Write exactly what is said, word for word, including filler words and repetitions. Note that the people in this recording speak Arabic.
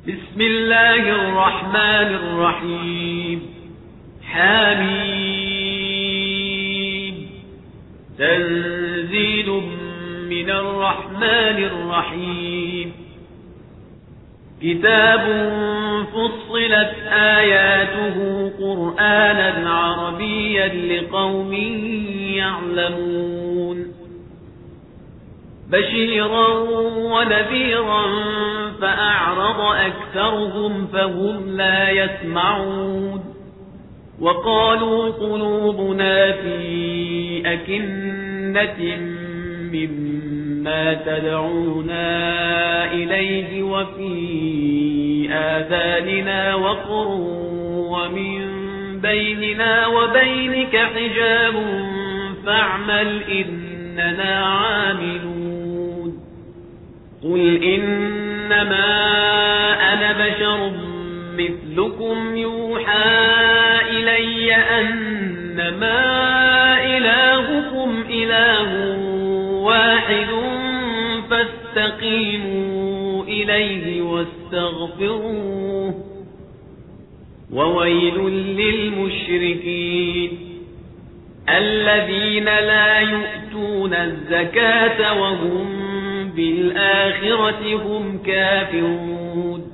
بسم الله الرحمن الرحيم حميم تنزيل من الرحمن الرحيم كتاب فصلت آياته قرآنا عربيا لقوم يعلمون بشيرا ونذيرا فأعرض أكثرهم فهم لا يسمعون وقالوا قلوبنا في أكنة مما تدعونا إليه وفي آذاننا وقر ومن بيننا وبينك حجاب فاعمل إننا عاملون قل إنما أنا بشر مثلكم يوحى إلي أنما إلهكم إله واحد فاستقيموا إليه واستغفروه وويل للمشركين الذين لا يؤتون الزكاة وهم بالآخرة هم كافرون